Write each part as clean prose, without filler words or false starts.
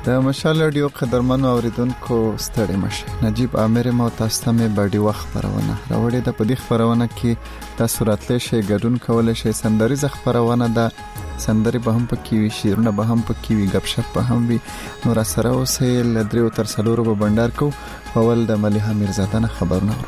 د مشال رادیو قدرمن اوریدونکو ستړي مشه. نجیب عامر مو تاسو ته باډي وخت خبرونه راوړې ده. په دې خبرونه کې تاسو راتلې شي ګډون کولای شي. سندري خبرونه ده، سندري به هم پکې وي، شیرونه به هم پکې وي، غب شپ به هم وي. نو را سره اوسه لدریو تر سلورو په بندر کو اول د مليحه میرزاده نه خبرونه.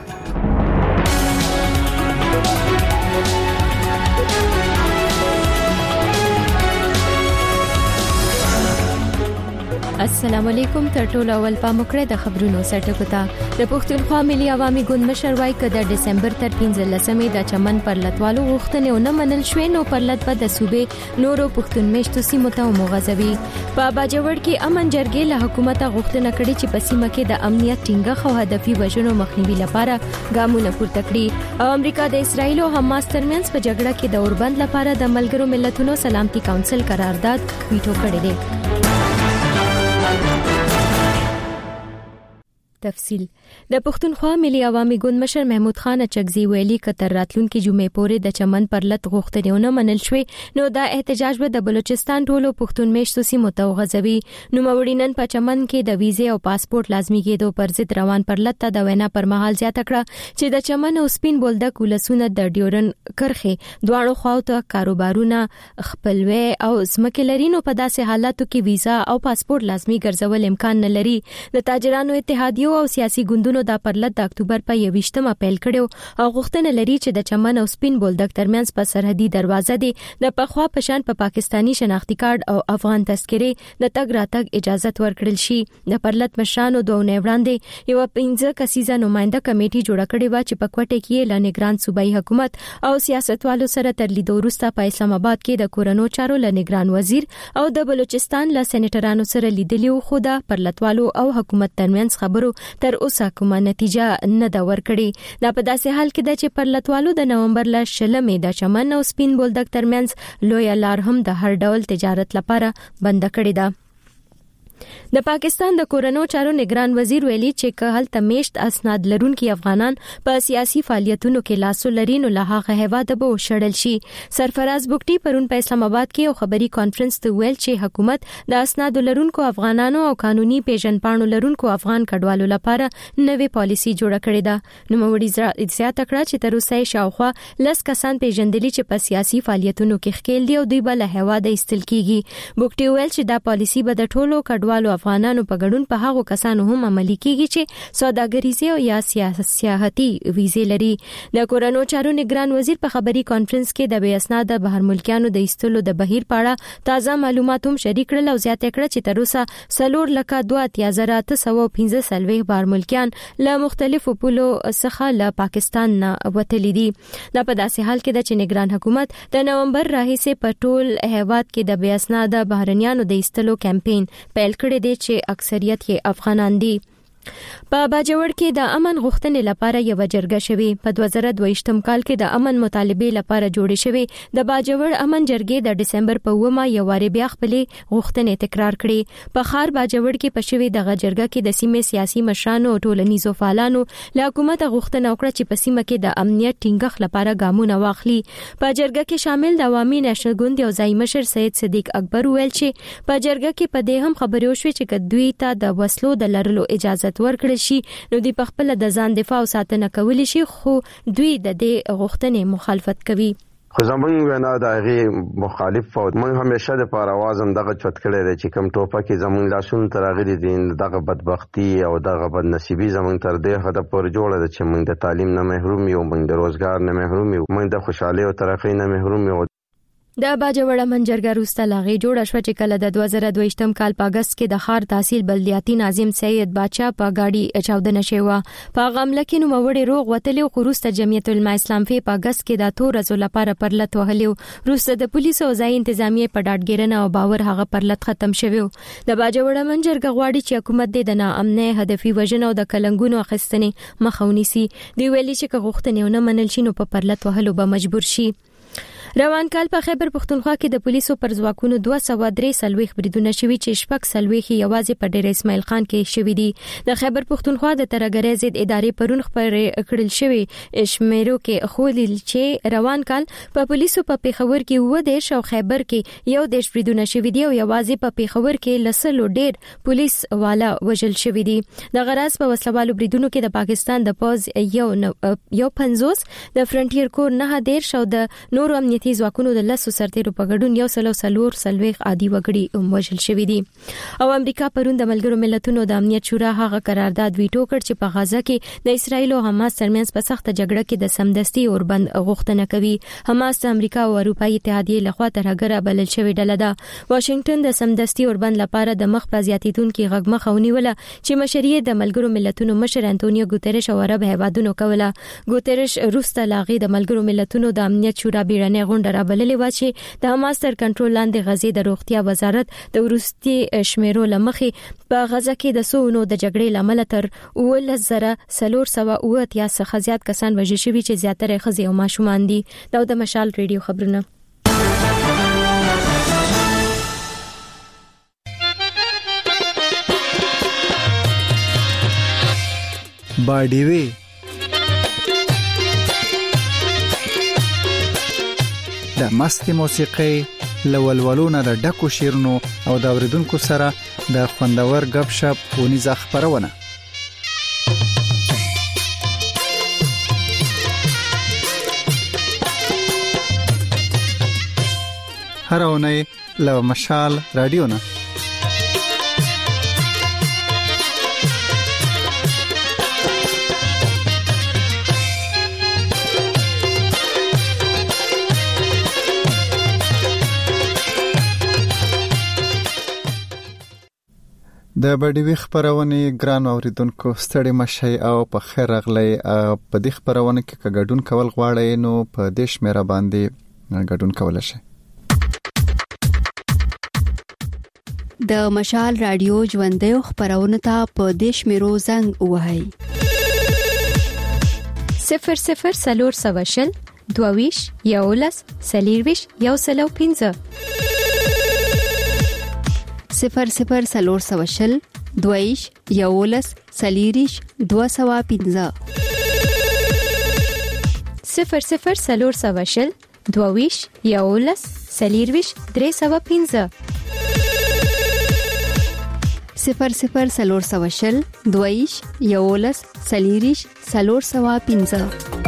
السلام علیکم. تر ټولو اول پاموکړه د خبرونو سرټکو ته د پښتونخوا ملي عوامي ګوند مشر وایي چې د دسمبر تر 15مې د چمن پر لټوالو غوښتنې نه منل شوې، نو پر لټ په د صوبې نورو پښتون میشتو سیمو ته مغځوي. په باجوړ کې امن جرګې له حکومت غوښتنه کړې چې په سیمه کې د امنیت ټینګښت او هدفي وژنو مخنیوي لپاره ګامونه پورته کړي. او امریکا د اسرایل او حماس ترمنځ په جګړه کې د اوربند لپاره د ملګرو ملتونو سلامتي کونسل قرارداد ویټو کړی دی. تفصیل د پښتونخوا ملي عوامي ګوند مشر محمود خان اچکزي ویلي کتر راتلونکي جمعې پورې د چمن پر لټ غوښتنې نه منل شوې، نو دا احتجاج به د بلوچستان ټولو پښتون میشتو سیمو ته وغځوي. نو مورینن په چمن کې د ویزې او پاسپورت لازمي کېدو پر ضد روان پر لټ د وینا پر مهال زیاته کړه چې د چمن او سپین بولدک ولسونه د ډیورن کرخه دواړو خواو ته کاروبارونه خپلوي او ځمکې لري، نو په داسې حالاتو کې ویزا او پاسپورت لازمي ګرځول امکان نه لري. د تاجرانو اتحادیو او سیاسي ګوندونو د پرلط د اکتوبر په 28مه پیل کړو او غوښتنه لري چې د چمن او سپین بولدک ترمنځ په سرحدي دروازه دی د پخوا پشان په پاکستانی شناختی کارت او افغان تذکره د تګ راتګ اجازه ورکړل شي. د پرلط مشرانو دوه وړاندې یو 15 کسیزه نماینده کمیټي جوړه کړې و چې په کوټه کې له نگران صوبایي حکومت او سیاستوالو سره تر لیدو وروسته په اسلام آباد کې د کورونو چارو له نگران وزیر او د بلوچستان له سېنیټرانو سره لیدلی خو د پرلطوالو او حکومت ترمنځ خبرو تر اوسه کومه نتیجه نه دا ورکړي. دا په داسې حال کې ده چې پرلطوالو د نومبر ل 16مې د چمن او سپین بولدک ترمنځ لوی لار هم د هر ډول تجارت لپاره بند کړې ده. د پاکستان د کورونو چارو نگران وزیر ویلي چې که هلته میشت اسناد لرونکي افغانان په سیاسي فعالیتونو کې لاس لري نو له هغه هیواده به وشړل شي. سرفراز بوکټي پرون په اسلام آباد کې یو خبري کانفرنس ته ویل چې حکومت د اسناد لرونکو افغانانو او قانوني پیژنپاڼو لرونکو افغان کډوالو لپاره نوې پالیسي جوړه کړې ده. نو موري زیاته کړه چې تر اوسه شاوخوا 10 کسان پیژندلي چې په سیاسي فعالیتونو کې ښکیل دي او دوی به له هیواده ایستل کیږي. بوکټي ویل چې دا پالیسي به د ټولو کډوالو افغانانو په ګډون په هغو کسانو هم عملي کیږي چې سوداګریزي او یا سیاحتي ویزې لري. د کورونو چارو نگران وزیر په خبري کانفرنس کې د بې اسناده بهر ملکیانو د ایستلو د بهیر په اړه تازه معلومات هم شریک کړل او زیاته کړه چې تر اوسه 4,32,815 بهر ملکیان له مختلفو پولو څخه له پاکستان نه وتلي دي. دا په داسې حال کې چې نگران حکومت د نومبر راهیسې په ټول هیواد کې د بې اسناده بهرنیانو د ایستلو کمپاین پیل کړی دی چې اکثریت یې افغانان دي. په باجوړ کې د امن غوښتنې لپاره یو جرګه شوې. په 2022 کال کې د امن مطالبې لپاره جوړې شوې. د باجوړ امن جرګې د دسمبر په 9مه یو واری بیا خپلې غوښتنې تکرار کړې. په خار باجوړ کې په شوې د جرګه کې د سیمې سیاسي مشرانو او ټولنیزو فعالانو له حکومت غوښتنه وکړه چې په سیمه کې د امنیت ټینګښت لپاره ګامونه واخلي. په جرګه کې شامل د عوامي نېشنل ګوند یو ځای مشر سید صدیق اکبر ویل چې په جرګه کې په دې هم خبرې وشوې چې دوی ته د وسلو د لرلو اجازه ورکړل شي نو دوی په خپل د ځان دفاع او ساتنه کولی شي، خو دوی د دې غوښتنې مخالفت کوي. خو زمونږ وینا د هغې مخالف او موږ همیشه د پاره आवाज هم دغه چوت کړی دی چې کوم ټوپک زمونږ لاسونو ته راغلي دي دغه بدبختی او دغه بدنصیبي زمونږ تر دې حده پورې جوړه ده چې موږ د تعلیم نه محروم یو، موږ د روزګار نه محروم یو، موږ د خوشحالۍ او ترقۍ نه محروم یو. د باجوړ منجرګه روسته لاغي جوړه شو چې کله د 2022 کال په اگست کې د خار تحصیل بلدیاتي ناظم سید بادشاہ په گاډي چاودنه شوه. په غمله کې نو وړي روغ وتلو خروسته جمعیت العلماء اسلام په اگست کې د تور ورځو لپاره پرلط وهلیو. روسته د پولیسو او ځای انتظامیه په ډاډګیرنه او باور هغه پرلط ختم شوه. د باجوړ منجرګه غواړي چې حکومت د ناامنه هدفي وژنه او د کلنګونو اخیستنې مخاوني سي. دی ویلي چې غوښتنې نه منل شي نو په پرلط وهلو به مجبور شي. روان کال په خیبر پختونخوا کې د پولیسو پر ځواکونو 243 بریدونه شوي چې شپږ سلويخي یوازې په ډیر اسماعیل خان کې شوي دي. د خیبر پختونخوا د ترګری ضد ادارې پرون خبر کړل شوی شمیرو کې خو چې روان کال په پولیسو په پیښور کې 10 او خیبر کې 10 بریدونه شوي دي او یوازې په پیښور کې لسلو ډیر پولیس والا وژل شوي دي. د غراس په وسلوالو بریدونو کې د پاکستان د پوز یو 50 د فرنټیر کور 9 او د نورو امنیتي ځواکونو د لاسو سرتیرو په ګډون 140 عادي وګړي وژل شوي دي. او امریکا پرون د ملګرو ملتونو د امنیت شورا هغه قرارداد ویټو کړ چې په غزا کې د اسرایل او حماس ترمنځ په سخت جګړه کې د سمدستي اوربند غوښتنه کوي. حماس د امریکا او اروپאי اتحادیې لخوا ترګره بلل شوی ډله ده. واشنگټن د سمدستي اوربند لپاره د مخ په زیاتیدونکو غږمخه ونیوله چې مشري د ملګرو ملتونو مشر انټونیو ګوتریش او عرب هیوادونو کوله. ګوتریش روسته لاغي د ملګرو ملتونو د امنیت شورا بیړنۍ غونډه را بللې و چې د حماس تر کنټرول لاندې غزې د روغتیا وزارت د ورستي شمیرو لمخې په غزا کې د سونو د جګړې لامل تر 1,480 څخه زیات کسان وژل شوي چې زیاتره ښځې او ماشومان دي. دا د مشال ریډیو خبرونه. باډیوي د مستي موسیقي لولولونه د ډکو شیرونو او د اوریدونکو سره د خوندور غب شپ ونیزه خبرونه. هر اونۍ له مشال رادیو نه د بډیوي خبرونه ګران اوریدونکو ستړي مشي او په خیر اغلی په دې خبرونه کې ګډون کول غواړئ نو په دیش مېرا باندې ګډون کول شي. د مشال رادیو ژوندې خبرونه ته په دیش مېرو زنګ وهاي 00 22 یولس سلیرویش یوسلو 15 00 22 یولس سلیریش 215 00 22 یولس سلیرویش 315 00 22 یولس سلیریش 315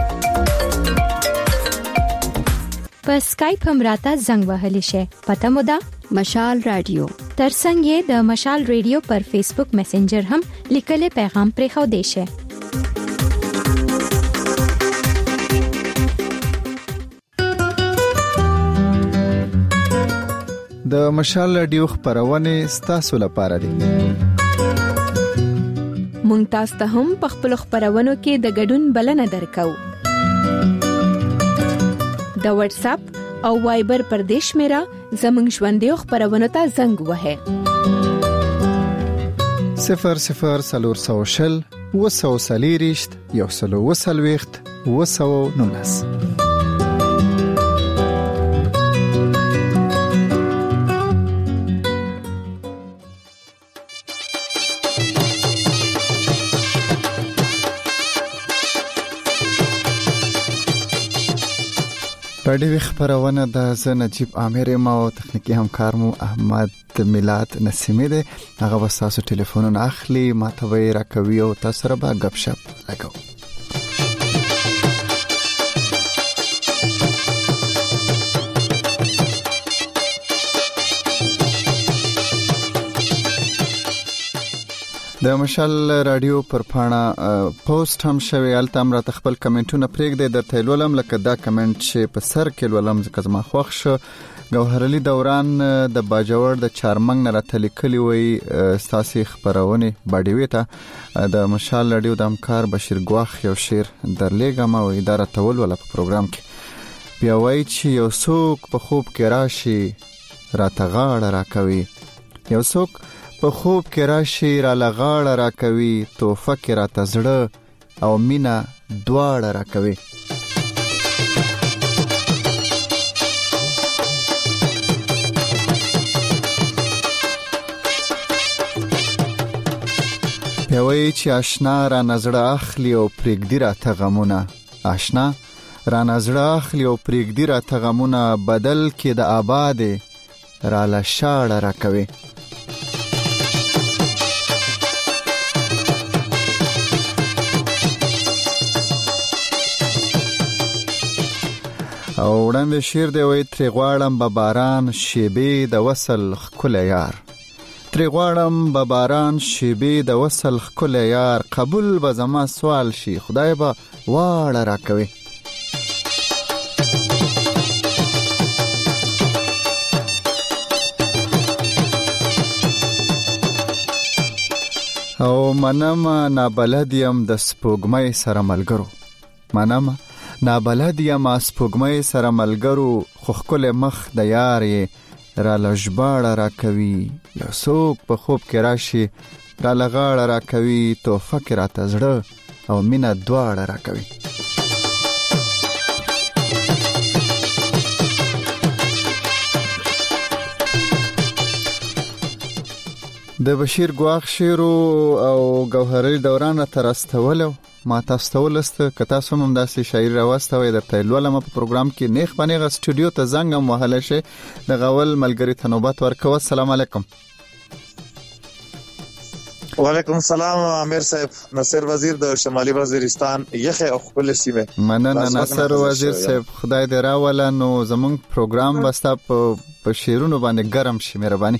په سکایپ هم راته زنګ وهلی شي. پته مو ده مشال رادیو. ترڅنګ یې د مشال ریډیو پر فیسبوک میسنجر هم لیکل پیغام پرې خو دی شي. د مشال رادیو خبرونه ستاسو لپاره دي. مونږ تاسو ته هم په خپل خبرونو کې د ګډون بلنه درکو. د واتس اپ او وایبر پر دیش میرا زمنګ ژوندې خبرونه ته زنګ وهه 00 وسوسلیریشت یوسلو وسلويخت وسو نونس. پدې خبرونه د نجیب عامر او تخنیکی همکار مو احمد میلاد نسیمی ده. هغه وساسو ټلیفونونه اخلي ماته وی راکوي او تاسو سره به غب شپ لګاو. د مشال رادیو پر پاڼه پوسټ هم شوی الته امر تخپل کمنټونه پرېږدي د تیلولم لکه دا کمنټ چې په سر کې ولولم ځکه زما خوښ شو. ګوهرعلی دوران د باجوړ د چارمنګ نه راته لیکلی وي ساسي خبرونه باډیوي ته د مشال رادیو د همکار بشیر ګواخ یو شعر درلېګم او اداره تول ولا په پروګرام کې بیا وایي چې یو څوک په خوب کې راشي راته غاړه راکوي، یو څوک په خوب کې راشي را لغاړه را کوي، توفه کې را تزړه او مینا دواړه را کوي. وای چې آشنا را نظر اخلي او پرېږدي راته غمونه، آشنا را نظر اخلي او پرېږدي راته غمونه، بدل کې د آبادې را لشاړه را کوي. او وړاندې شعر دی وای ترې غواړم به باران شیبې د وصل ښکلی یار، ترې غواړم به باران شیبې د وصل ښکلی یار، قبول به زما سوال شي خدای به واړه را کوي. او منم نابلد یم د سپوږمۍ سره ملګرو، منم نابلد یم سپوږمۍ سره ملګرو، خو ښکلی مخ د یار یې را لژباړه را کوي. یو څوک په خوب کې راشي را لغاړه را کوي، تحفه کې راته زړه او مینه دواړه را کوي. د بشیر ګواخ شیرو او ګوهري دوران تر استولو ما تاسو ته ولسته که تاسو هم داسې شاعري راوستوي درته لولم په پروګرام کې نیخ بنیغه سټوډیو ته زنګ هم وهلی شي د غول ملګری ته نوبت ورکوه. السلام علیکم. وعلیکم السلام امیر صاحب، ناصر وزیر د شمالي وزیرستان یخه او خپل سیمه. مننه ناصر وزیر صاحب، خدای دې راوله. نو زمونږ پروګرام بستا په شیرونو باندې ګرم شي، مهرباني.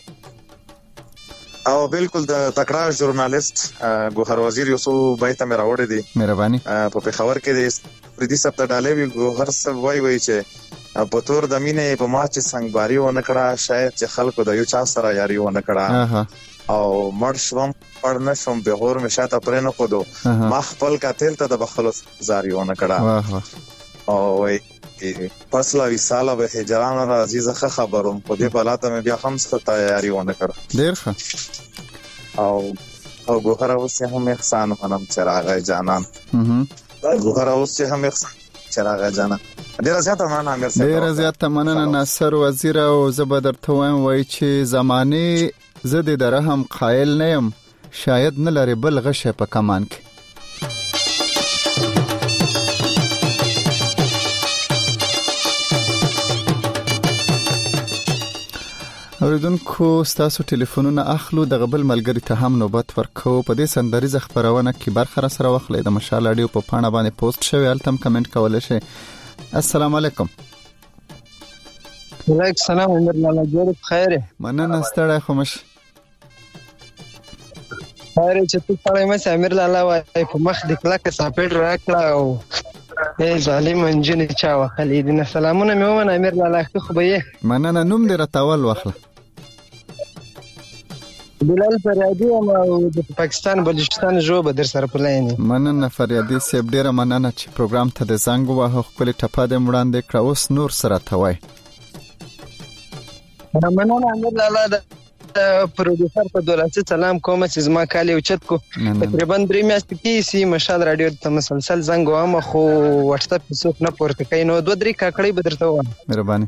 او بالکل د تکرار ژورنالیست ګوهر وزیر یوسف بایته مې راوړی دی، مهرباني. په پیښور کې د پردي سپټ ډالې وی ګوهر صاحب وای چې په تور د مینې په ما چې څنګهباري و نه کړه، شاید چې خلکو د یو چا سره یاري و نه کړه، او مړ شوم پړ نه شوم به غور مې شاته پرې نه خودو، ما خپل قاتل ته د بخلو زاري و نه کړه. او وای پسلا وساله به هجران را عزیزه خبروم په دې بلاته مې بیا هم څه تیاری و نه کړه. ډیر ښه. او ګوهر اوس هم احسان منم چراغ جانان، ګوهر اوس هم احسان چراغ جانان. ډیر زیاته مننه امیر صاحب، ډیر زیاته مننه ناصر وزیر. او زبردر ته وایم وای چې زمانه زده درهم قائل نه يم، شاید نه لري بل غشه په کمان کې. اوریدونکو ستاسو ټلیفونونه اخلو، د غبل ملګری ته هم نوبت ورکو. په دې سندریزه خبرونه کې برخه را سره واخلې. د مشال اډیو په پاڼه باندې پوسټ شوی، التم کمنټ کولای شئ. السلام علیکم. وعلیکم السلام امیر لالا، جوړ بخیر. مننه ستړی خو مش خیر چې تو سره مې امیر لالا وای په مخ د کلاک ساپېټ راکړه او ظالم انجن چا وخلې دي. سلامونه مې ومنه امیر لالا، خو به یې مننه. نوم دې راتاول واخله. بلال فریادي او د پاکستان بلوچستان جو به در سره پلاینې. مننه فریادي صاحب، ډیره مننه چې پروګرام ته د زنګ وهه، خپل ټپه دې وړاندې کړه. اوس نور سره توای. مننه امیر لالا. د پروډوسر په دولت سلام کوم چې زما کالی اوچت کو تقریبا 3 میاشتې کې سی مشال رادیو ته مسلسل زنګ وام، خو واتس اپ څوک نه پورته کوي. نو 2-3 کاکړې به درته وایم. مهرباني.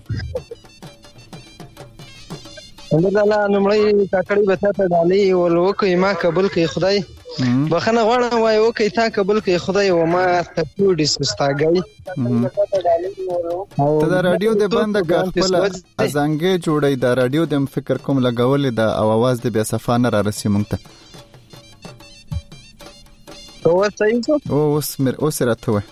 الله نمړی کاکړې به تاسو ډالې ولوکې ما قبول کړي خدای، بخنه غواړم وای وکي تا قبول کړي خدای، و ما ته ټوډي سستاګي. ته دا رادیو د بند خپل ازنګې جوړې، دا رادیو د فکر کوم لګولې دا او आवाज د بیا صفانه را رسې مونږ ته. او صحیح شو. اوس راته وای.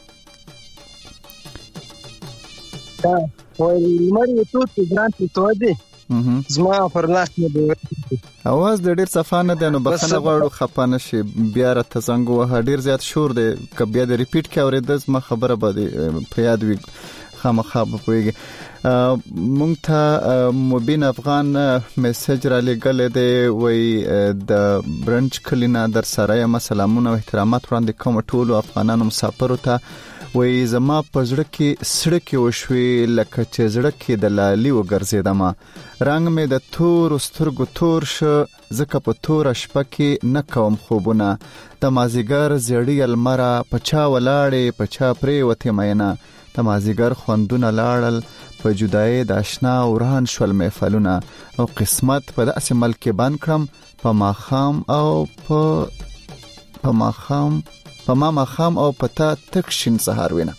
دا وای مری ته ګرانټ ته ودی زما پر لاس نه دی اواز د ډیر صفانه دی. نو بخنه غواړو خپانه شي بیا راته زنګ وه، ډیر زیات شور دی. که بیا د ریپیټ کې اورېدل زما خبره باندې په یاد وي خامخا به پوهېږي. مونږ ته مبین افغان میسج را لېږلی دی، وایي د برنج کلینا در سره یم، سلامونه او احترامات وړاندې کوم ټولو افغانانو مسافرو ته. وایي زما په زړه کې سړکې وشوې لکه چې زړه کې د لالي وګرځېدمه، رنګ مې د تورو سترګو تور شه، ځکه په توره شپه کې نه کوم خوبونه، د مازیګر زیړی لمره په چا ولاړې په چا پرېوتې مینه، د مازیګر خوندونه لاړل په جدایۍ د اشنا وران شول محفلونه، او قسمت په داسې ملک بند کړم په ماښام او په په ما ماخام او پتا تک شین سهار وینه.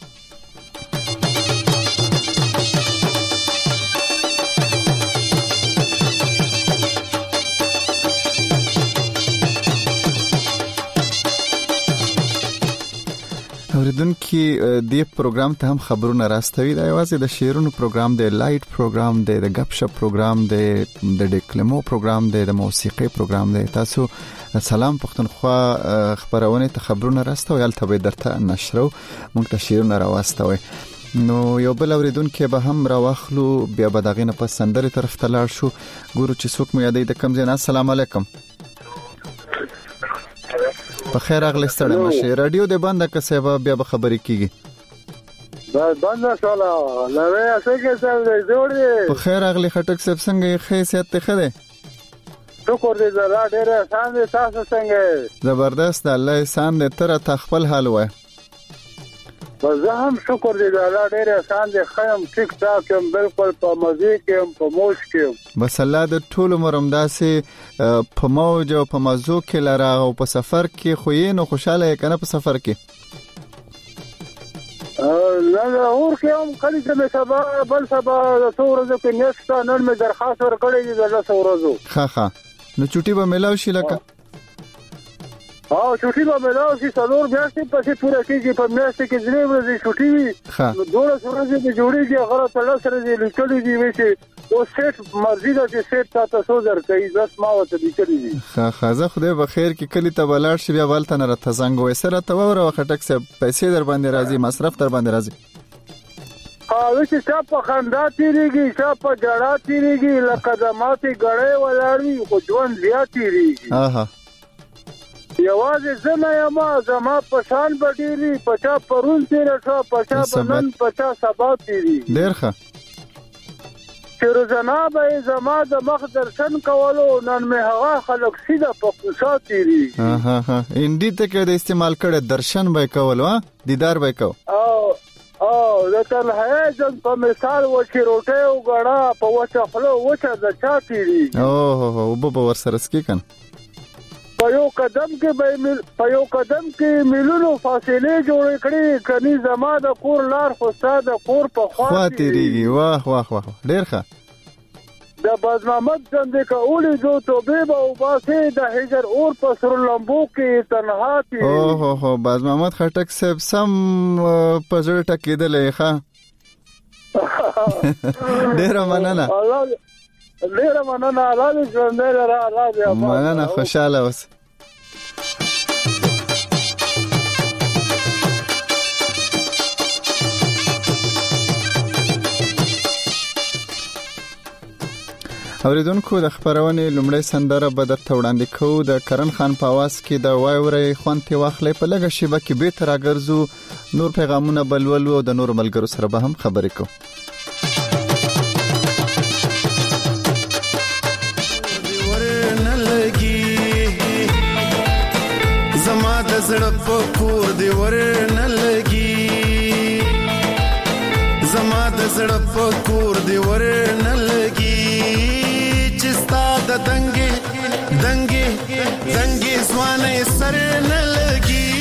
اوریدونکو دې پروګرام ته هم خبرونه راستوي. دا یوازې د شیرونو پروګرام دی، لایټ پروګرام دی، د غپ شپ پروګرام دی، د ډیکلمو پروګرام دی، د موسیقي پروګرام دی. تاسو سلام پښتونخوا خبرونه ته خبرونه راستوي، البته به درته نشرو مونږ ته شیرونه راوستوي. نو یو بل اوریدونکو به هم راوخلو، بیا به دغه نه پس سندري طرف ته لاړ شو. ګورو چې څوک مو یادې د کم ځای. السلام علیکم. په خیر اغلی ستړی مشه. رادیو دې بنده که سبا بیا به خبرې کیږي. بنده شاله لوي څنګه څنګه جوړې. په خیر اغلی خټک صاحب څنګه خیسیت ته خده؟ شکر دې زړه ډېر احسان دې. تاسو څنګه؟ زبردست. الله احسان دې تر ته خپل حال وای. زه هم شکر دې زړه ډېر احسان دې. خیم ټیک ټاک هم بالکل په مزه کې هم په موج کې. بس الله د ټول مرمداسه په موج او په مزو کې لره او په سفر کې خو یې نو خوشاله کنه په سفر کې. نه اور کې هم کلی ته سبا بل سبا څورزو کې نشته. نن مې درخواست ورکړې دي د څورزو. ها نو چټي به ملاو شي لکه. چټي به ملاو شي. څلور میاشتې پسې پوره کېږي. په میاشتې کې درې ورځې چټي وي. نو 12 ورځې به جوړيږي. غره تل سره دې لیکلي دي چې او سیټ مرزي ده چې سیټ تاسو درکې ځات ما وته لیکلي دي. خازه خدای به خیر کې کلی ته بلار شي. بیا ولته نه راته زنګ وې سره ته وره خټک سه پیسې در باندې راځي، مصرف در باندې راځي. چې چا په خندا تیریږي، چا په جړا تیریږي، لکه د ماتي غړې ولاړوي خو ژوند بیا تیریږي. یوازې زما یما زما پشان بډيري، پچا پرون تیر شو، پچا بنن، پچا سبا تیری. ډیر ښه. چې روزانه به زما د مخ درشن کولو، نن مې هوا خلک سیده په کوڅه تیری. انډي ته کې د استعمال کړه درشن به کولو، دیدار به کو. د تنهایی جن په مثال و چې روټه او غړا په وچه خلو وچه د چا تیری. وب ور سره سکی کنه. په یو قدم کې ملونو فاصله جوړ کړي. کني زما د کور لار خو ساده کور په خوا تیریږي. واه ډیر ښه. د بازمحمد څنګه کولې جو توبه او باسه د هجر اور په سر لمبو کې تنها تي. بازمحمد خټک صاحب سم پزړ ټکیدلې ښه. ډیر مننه. الله ژوند لري. الله دې مننه. خوشاله اوس. اوریدونکو د خبرونه لومړی سندره به درته وړاندې کوو. د کرن خان په आवाज کې د وایورې خوانته واخلې. په لګه شیبه کې به تر اگرزو نور پیغامونه بلولو او د نور ملګرو سره به هم خبرې کوو. زما د زړه په کور دی ورنه لګي، زما د زړه په کور دی ورنه لګي، چې ستا د دنګي ځواني سر نه لګي،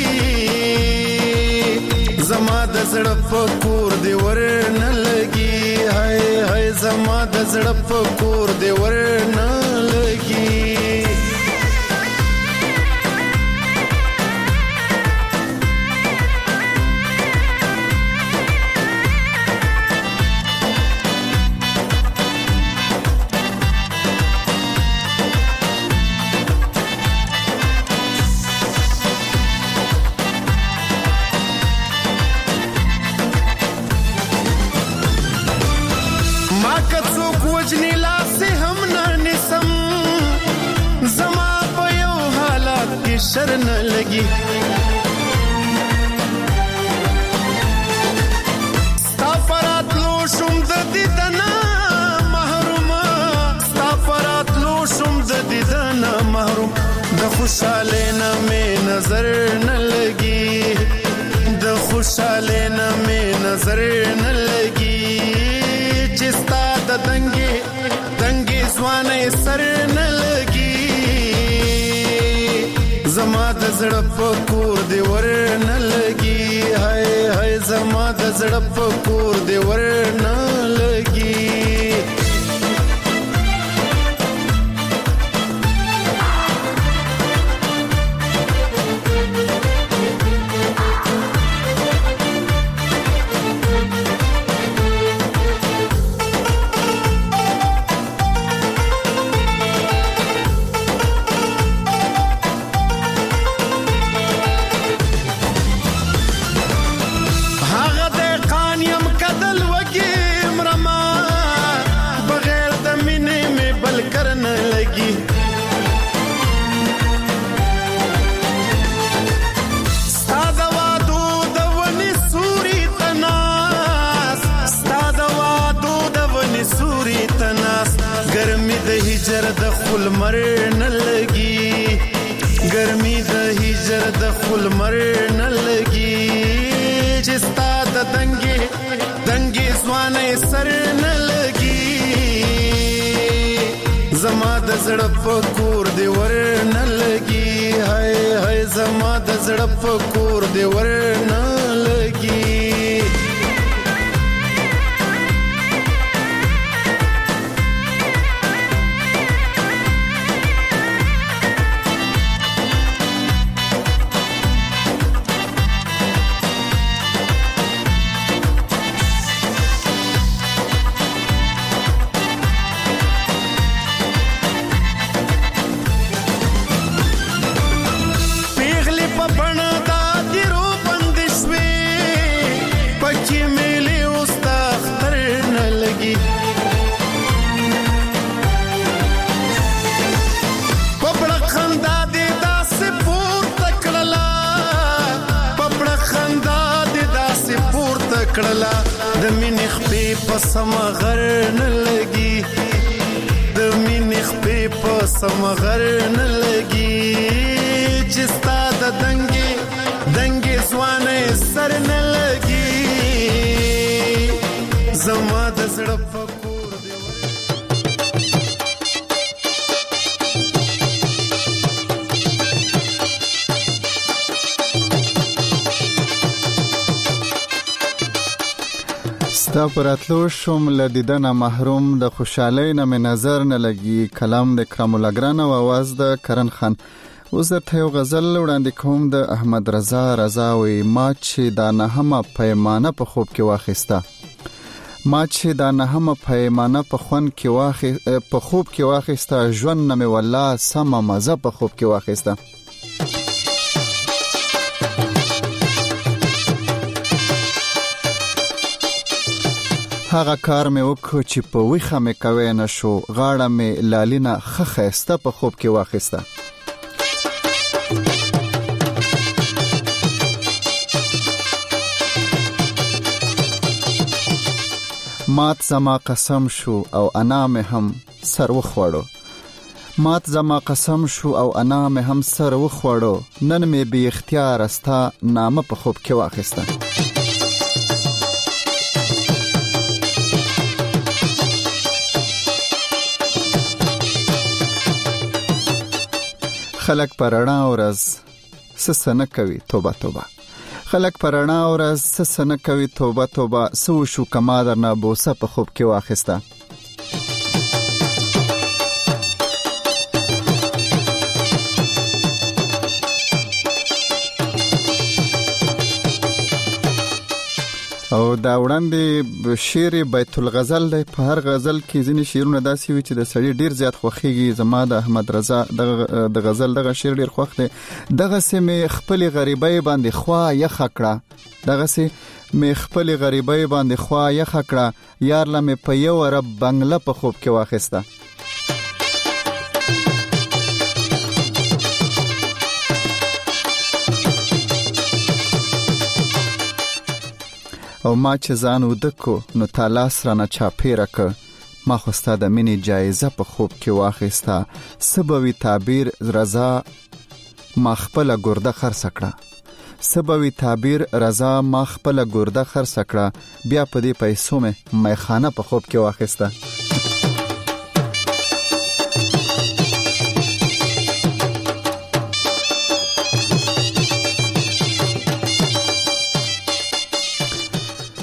زما د زړه په کور دی ورنه لګي، هاي زما د زړه په کور دی ورنه لګي. شرن لگی ستافرات لو شم د دیدنا محروم، ستافرات لو شم د دیدنا محروم، د خوشاله نه مې نظر نه لګي، د خوشاله نه مې نظر نه لګي، چې ستا د دنګي ځواني سر نه لګي، زما د زړه په کور دی ورنه لګي هاي هاي زما د زړه په کور دی ورنه لګي د خل مر نه لګي ګرمي د هجر د خل مر نه لګي چې ستا د دنګي ځوانې سر نه لګي زما د زړه په کور دی ور نه لګي هاي هاي زما د زړه په کور دی ور نه لګي کړلا د مینې خپې په سمغر نه لګي د مینې خپې په سمغر نه لګي چې ستا د دنګي ځوانې سر نه لګي زما د زړه په کور دی ستا پراتلو شوم لدیدنه محروم د خوشحالۍ نه مې نظر نه لګي کلام د کرام الګران او आवाज د کرن خان اوس درته یو غزل وړاندې کوم د احمد رضا وی ما چې دا نهمه پیمانه په خوب کې واخیسته ما چې دا نهمه پیمانه په خوب کې واخیسته ژوند نه مې والله سمه مزه په خوب کې واخیسته هغه کار مې وکړ چې په ویخه مې کوي نه شو غاړه مې لالینا خخېسته په خوب کې واخیسته مات زما قسم شو او انا مې هم سر وخوړو مات زما قسم شو او انا مې هم سر وخوړو نن مې بی اختیار استا نامه په خوب کې واخیسته خلک پرانا ورځ سسنه کوي توبه خلک پرانا ورځ سسنه کوي توبه سو شو کما درنه بوسه په خوب کې واخیسته او دا وړاندې شعر بیت الغزل دی په هر غزل کې ځینې شعرونه داسې وي چې د سړي ډیر زیات خوښيږي زما د احمد رضا د غزل دغه شعر ډیر خوښ دی دغه سه مې خپل غریبۍ باندې خوا یخ کړه دغه سه مې خپل غریبۍ باندې خوا یخ کړه یار لمه په یو رب بنگله په خوب کې واخیسته او ما چې ځان ودکو نو تعالی سره نه چاپیره ک ما خوستا د مینې جایزه په خوب کې واخیسته سبوي تعبیر رضا ما خپل ګرده خرڅ کړه سبوي تعبیر رضا ما خپل ګرده خرڅ کړه بیا په دې پیسو مې میخانه په خوب کې واخیسته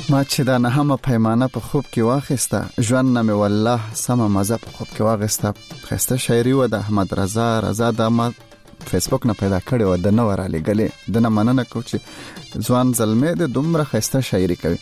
ما چې دا نه هم پیمانه په خوب کې واخیسته ژوند نه مې والله سم مزه په خوب کې واغسته. خسته شاعري و د احمد رضا د ما فیسبوک نه پیدا کړې و د نو را لګلې د نه مننه کو چې ځوان زلمې د دومره خسته شاعري کوي.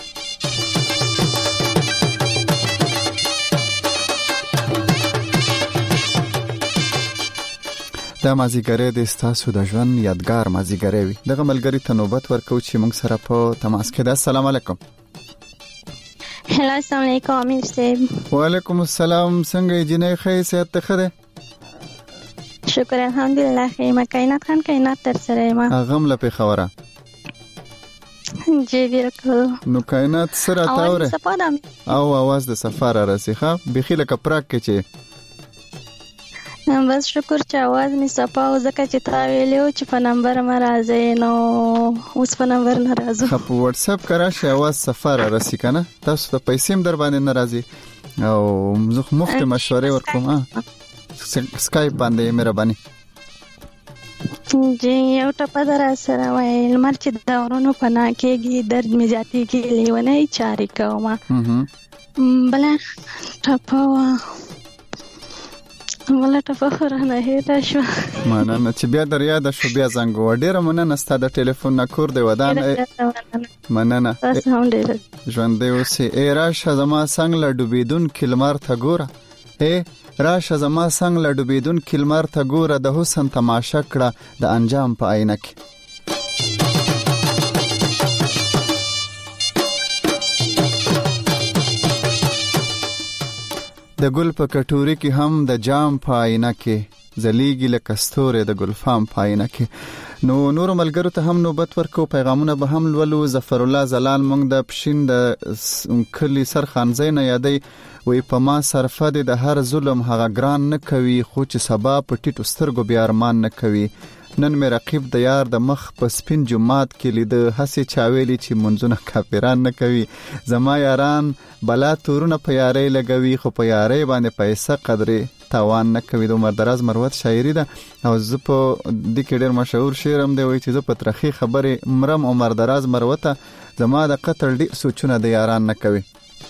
دا مازیګری د ستاسو د ژوند یادګار مازیګری وي. دغه ملګری ته نوبت ورکو چې موږ سره په تماس کې ده. السلام علیکم. هلا السلام علیکم امیر صاحب. وعلیکم السلام. څنګه یې جنې خې صحت ته خده؟ شکر الحمدلله. خې ما کائنات خان کائنات تر سره ما غم له په خبره جی ورکو نو کائنات سره تاوره او आवाज د سفر راسخه بخیله کپراک کې چې بس شکر چې आवाज می صفاو زکه چې تا ویلو چې په نمبر ما راځي نو اوس په نمبر نه راځو. په واتس اپ کرا شي आवाज سفر راسي کنه تاسو ته پیسې در باندې ناراضي او زه مفت مشورې ورکوم. سکایپ باندې مهرباني جی یو ټپه در سره وای لمر چې د ورونو پنا کېږي درد می ذاتی کې لیونه چاري کوما بل ټپه ولا تفخر نه هېدا شو مننه چې بیا در یاد شو بیا زنګ و ډیره مننه ستاسو د ټلیفون نه کور دی ودان مننه ژوند دی اوسې ای راشه زما څنګه ل ډوبیدون کلمار ته ګوره ای راشه زما څنګه ل ډوبیدون کلمار ته ګوره د حسن تماشا کړه د انجام په عینه کې. د ګل په کټوري کې هم د جام په عینه کې زلیږي لکه ستوري د ګلفام په عینه کې. نو نور ملګرو ته هم نوبت ورکو پیغامونه به هم لولو. ظفر الله زلال مونږ د پښین د کلی سرخان زینه یادې وې په ما صرفه د هر ظلم هغه ګران نه کوي خو چې سبا په ټیټو سترګو بیا ارمان نه کوي. نن مې رقیب د یار د مخ په سپین جمعات کې لید هسې چاویلی چې منځونه کافران نه کوي. زما یاران بلا تورونه په یاري لګوي خو په یاري باندې پیسې قدرې تاوان نه کوي. د عمر دراز مروت شاعري ده او زه په د کې ډېر مشهور شعر هم دی وایي چې زه په ترخی خبرې مرم عمر دراز مروته زما د قتل ډېر سوچونه د یاران نه کوي.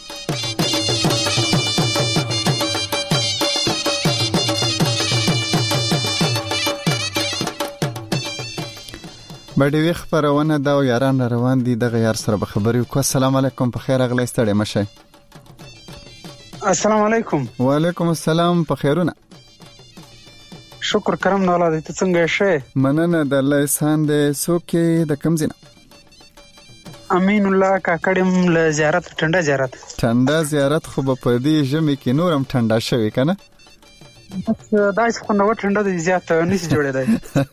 بډې وی خبرونه دا یاران روان دي دغه یار سره به خبرې وکړو. السلام علیکم په خیر اغلی ستړي مشه. السلام علیکم. وعلیکم السلام په خیرونه. شکر کرم نه ولاده ته څنګه شې؟ مننه د الله احسان دې سوکې د کم زینه امین الله کاکړم له زیارت ټنډه زیارت خو په دې ژمي کې نورم ټنډه شوی کنه بس دای څه نو ټنډه دي زیات نشي جوړېدای.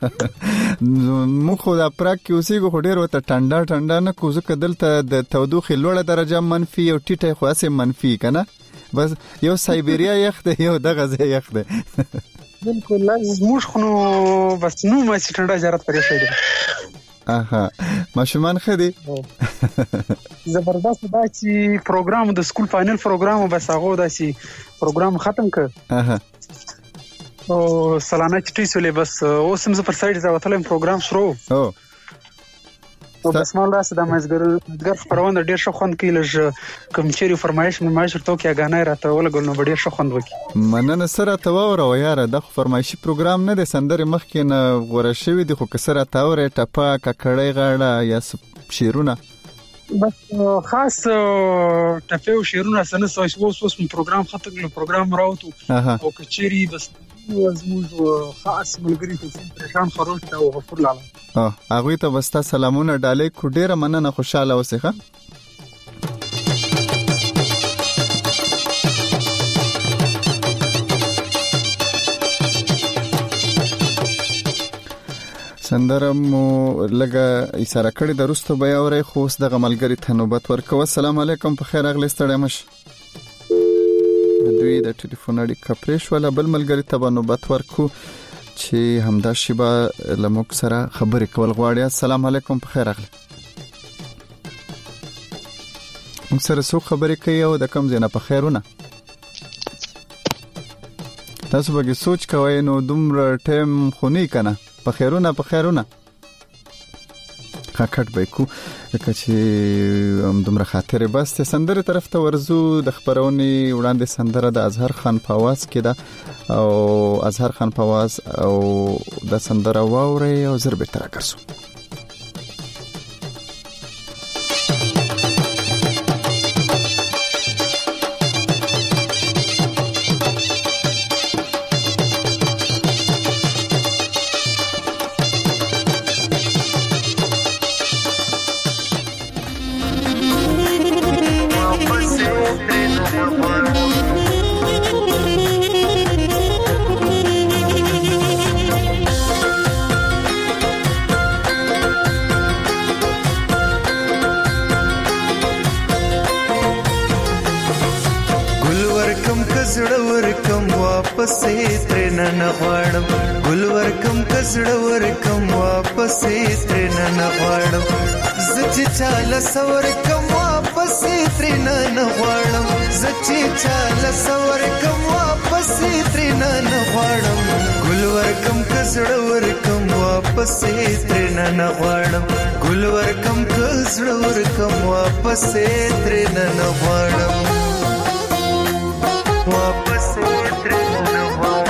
مو خو د پراک کې اوسېږو خو ډېر وته ټنډه نه کوزه کدل ته د تودوخې لوړه درجه منفي او ټیټه خو اسې منفي کنه بس یو سایبریا یخ ده یو دغه ځای یخ ده. بالکل موږ خو نو بس نو ما چې ټنډه زیارت پرې شوی. اها ماشومان خدي زبردست دا چې پروګرام د سکول فائنل پروګرام بس هغه دا چې پروګرام ختم کړ اها او سلانه چټي سولې بس اوس هم زه پر سایډ راوتلم پروګرام شروع او بس مال راس د مزګر خبرونه ډیر ښه خوند کوي لږ کوم چیرې فرمایش ورته کې غانای راته ولګول نو ډیر ښه خوند وکي. مننه سره تاوره و یاره د فرمایشي پروګرام نه د سندره مخکې نه غوړه شوی دی خو کسره تاوره ټپه ککړې غاړه یا شیرونه بس خاص ټپه او شیرونه سن سوس پروګرام ختم کړو پروګرام راوته او کچيري بس زموږ خاص ملګری ته پریشان خروج ته او غفور لاله هغه ته وستا سلامونه ډالې کو ډیره مننه خوشاله اوسه. سندره مو لګه اشاره کړې د رستو بیا اورې خو اوس دغه ملګری ته نوبت ورکوه. السلام علیکم په خیر اغلی ستړی مش دوی د ټلیفون اړیکه پرې شوله بل ملګری ته به نوبت ورکو چې همدا شیبه لموږ سره خبرې کول غواړي. السلام علیکم په خیر اغلی موږ سره څوک خبرې کوي او د کم ځای نه په خیرونه تاسو به سوچ کوئ نو دومره ټایم خو نه کنه په خیرونه خکټ به کو چې دومره خاطر بس ته سندره طرف ته ورزو. د خبرونې وړاندې سندره د اظهر خان په आवाज کې ده او اظهر خان په आवाज او د سندره واوري او زر به تر راګرځو. سور کم واپس ترنا نغواړم زچې چاله سور کم واپس ترنا نغواړم ګل ور کم کزړه ور کم واپس ترنا نغواړم ګل ور کم کزړه ور کم واپس ترنا نغواړم واپس ترنا نغواړم.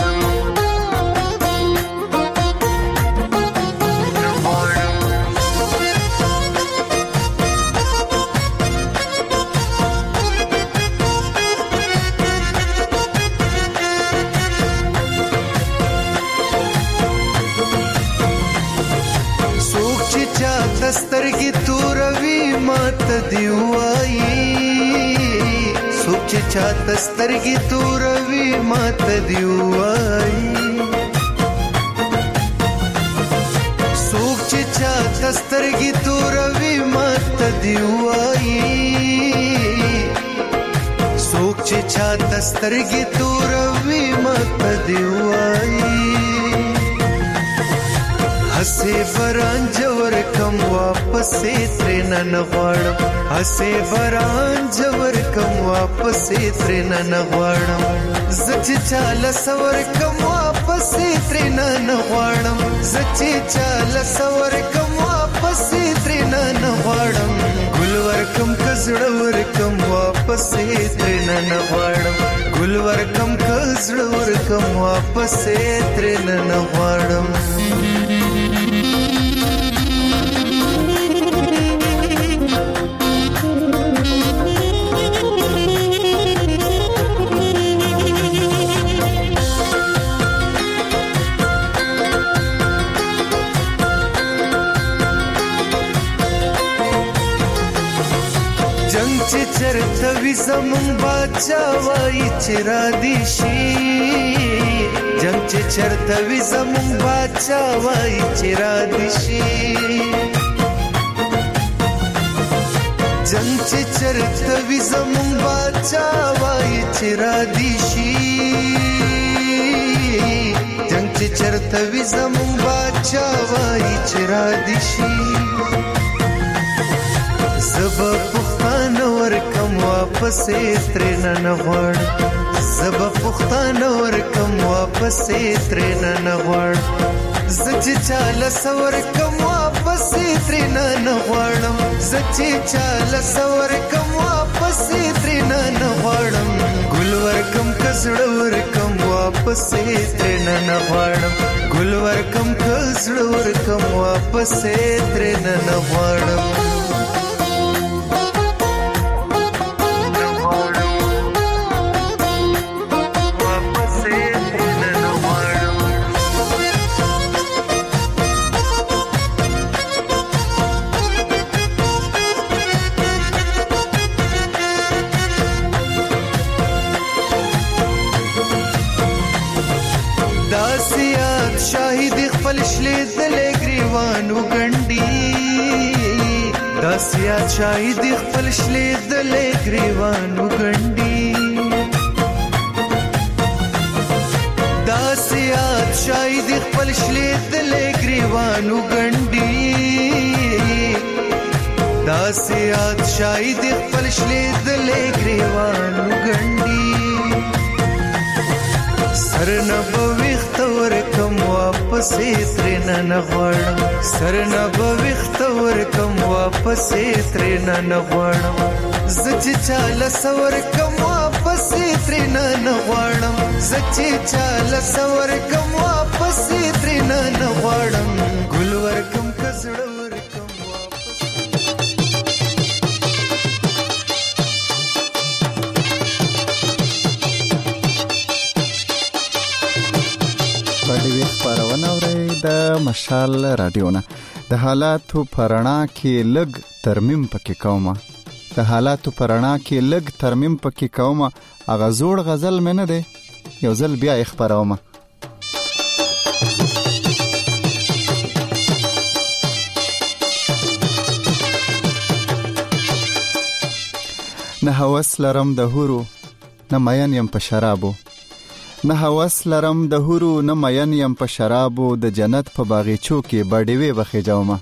سترګې توروي ماته دی وایي سوچ چاته سترګې توروي ماته دی وایي سوچ چاته سترګې توروي ماته دی وایي سوچ چاته سترګې توروي ماته دی وایي हसे बरान जवर कम वापस तरेना नगवाड़म हसे बरान जवर कम वापस तरेना नगवाड़म जच चाला सवर कम वापस तरेना नगवाड़म जच चाला सवर कम वापस तरेना नगवाड़म गुलवर कम कजड़वर कम वापस तरेना नगवाड़म गुलवर कम कजड़वर कम वापस तरेना नगवाड़म. चरता भी ज़मन बाचा वाई चिरा दिशी जंग चरता भी ज़मन बाचा वाई चिरा दिशी जंग चरता भी ज़मन बाचा वाई चिरा दिशी जंग चरता भी ज़मन बाचा वाई चिरा दिशी زبا پختان ورکم واپس ترنا نغوړ زبا پختان ورکم واپس ترنا نغوړ زچ چاله سور کم واپس ترنا نغوړم زچ چاله سور کم واپس ترنا نغوړم ګل ورکم کزړه ورکم واپس ترنا نغوړم ګل ورکم کزړه ورکم واپس ترنا نغوړم. داسیا شاهد خپل شلید لګریوانو ګنډي داسیا شاهد خپل شلید لګریوانو ګنډي داسیا شاهد خپل شلید لګریوانو ګنډي سر نه بويخت ورکم واپس ترن نه غواړم سر نه بويخت ورکم واپس ترن نه غواړم زچ چاله سور کم واپس ترن نه غواړم زچ چاله سور کم واپس ترن نه غواړم ګل ورکم کزړ ورکم واپس پدې خبرونه اوري د مشال رادیوونه د حالاتو پرانا کې لګ ترمیم پکې کومه د حالاتو پرانا کې لګ ترمیم پکې کومه اغه زوړ غزل مې نه دی یو ځل بیا خبرومه نه هوس لرم د هورو نه مین یم په شرابو نه هوس لرم د هورو نه مین یم په شرابو د جنت په باغچو کې بډېوي بخې جومه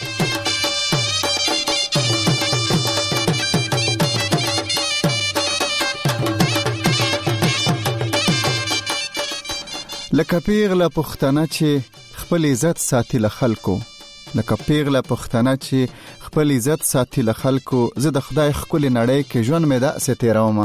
لکه پیغله پښتنه چې خپل عزت ساتي له خلکو لکه پیغله پښتنه چې خپل عزت ساتي له خلکو زه د خدای ښکلې نړۍ کې ژوند مې داسې تېرومه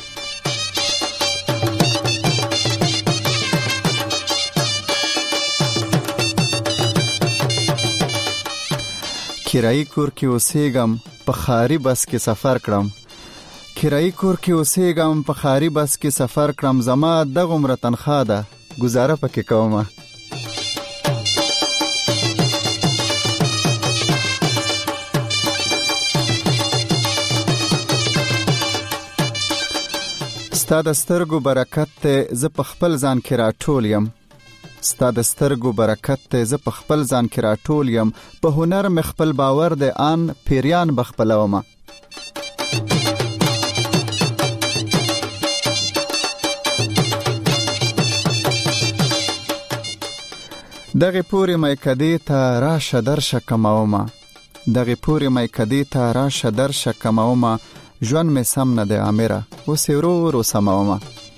کرایي کور کې اوسېږم په خاري بس کې سفر کړم کرایي کور کې اوسېږم په خاري بس کې سفر کړم زما دغه عمر تنخواه ده گزاره پکې کومه ستا د سترګو برکت ته زه په خپل ځان کې راټول یم ستا د سترګو برکت ته زه په خپل ځان کې راټول یم په هنر مې خپل باور د آن پیریان بخپلومه دغه پوری مې کدی ته راشه درشه کماومه دغه پوری مې کدی ته راشه درشه کماومه ژوند مې سم نه دی امره اوس ورو ورو سماومه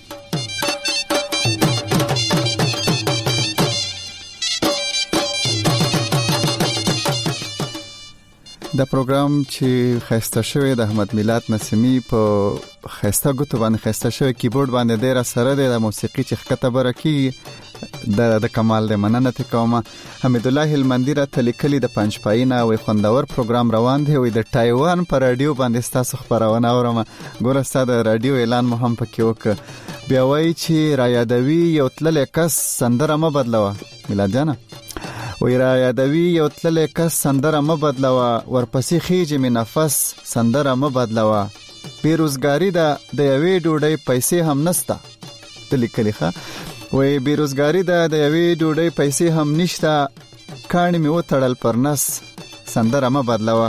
د پروګرام چې خسته شوی د احمد میلاد نسیمی په خسته غوته باندې خسته شوی کیبورډ باندې ډیر سره د موسیقي چې خکته برکی د کمال د مننه ته کومه حمید الله هلمندی را تلیکلی د پنځ پاینا وي خوندور پروګرام روان دی وي د تایوان پر رادیو باندې تاسو خبرونه اورم ګوره ستاسو د رادیو اعلان مو هم پکې وک بیا وایي چې را یادوي یو تلل کس سندره ما بدلوه میلاد جانا وی را یادوي یو تلل کس سندره ما بدلوه ورپسې خېجه می نفس سندره ما بدلوه بیروزګاری د یوې ډوډۍ پیسې هم نستا تلیکلی ښه وی بیروزګاری د یوې ډوډۍ پیسې هم نشته کاڼي مې وتړل پر نس سندره ما بدلوه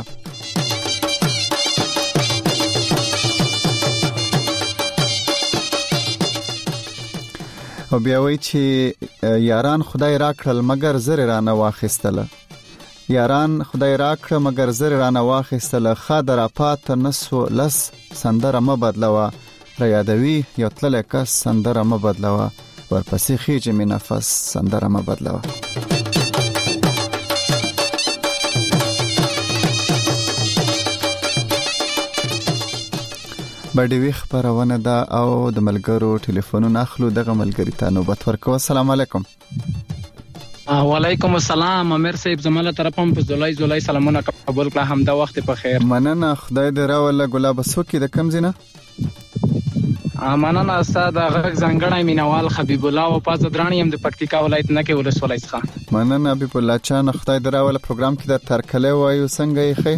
او بیا وی چې یاران خدای راکړل مگر زر رانه واخیستله یاران خدای راکړل مگر زر رانه واخیستله خاطر پات نسو لس سندره ما بدلوه را یادوي یو تلل کس سندره ما بدلوه ورپسې خېجه می نفس سندره ما بدلوه بډې خبرونه ده او د ملګرو ټلیفونونه اخلو دغه ملګری ته نوبت ورکو السلام علیکم وعلیکم السلام امیر صاحب زماله طرفم په زولای سلامونه قبول کړه همدا وخت په خیر مننه خدای دې راوله ګلاب سوکی د کم زینه مننه استاد غږ زنګړای مینوال حبیب الله او پاز درانیم د پکتیکا ولایت نه کې ولسوالۍ څخه مننه حبیب الله چانه خدای دې راوله پروګرام کې د ترکله وایو څنګه یې خې